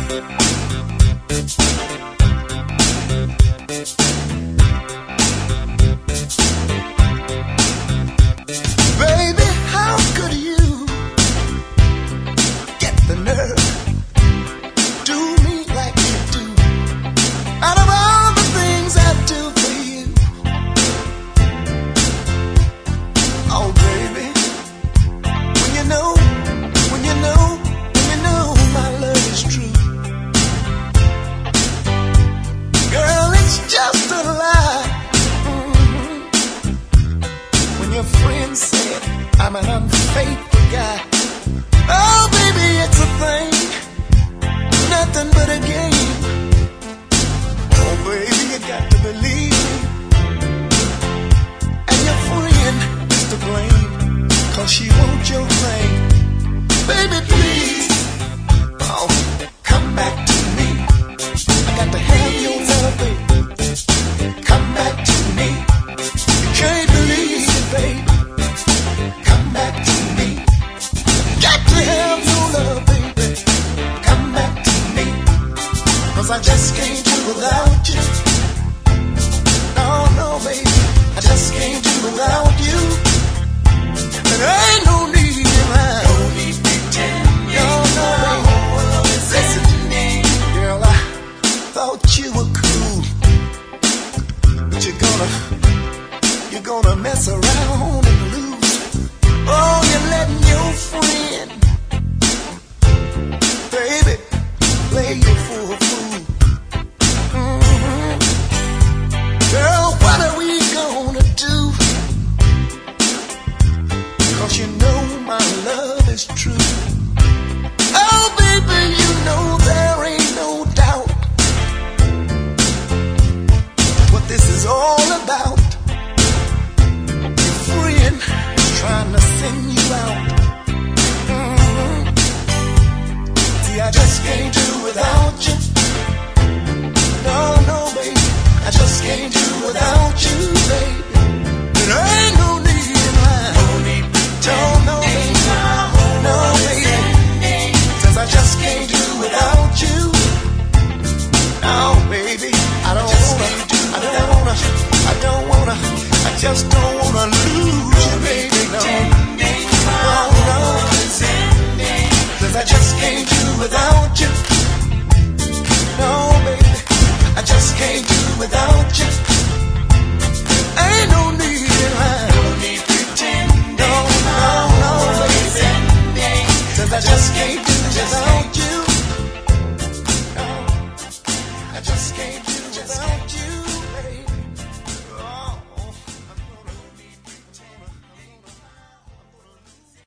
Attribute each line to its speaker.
Speaker 1: Baby, how could you get the nerve to do me like you do? Out of all the things I do for you, oh baby, when you know my love is true, girl, it's just a lie. When your friends said I'm an unfaithful guy, oh baby, it's a thing, nothing but a game. Oh baby, you got to believe me, and your friend is to blame, 'cause she wants your thing. Baby, please, oh, come back to me. I got to have your love, baby. Come back to me. You can't believe it, baby. Come back to me. Got to have your love, baby. Come back to me. 'Cause I just can't do without you. No, no, baby. I just can't do without you. And there ain't no need in mine. No need pretending. No, no, baby. Listen to me. Girl, I thought you were cool, but you're gonna mess around and lose. Oh, you're letting your friend, baby, play you for a fool. Girl, what are we gonna do? 'Cause you know my love is true. Oh, baby, you know there ain't no doubt what this is all about. Your friend is trying to send you out. See, I just can't do without you. No, no, baby, I just can't do without you, baby. There ain't no need in mine. No need to no, baby. No, baby. Since I just can't do without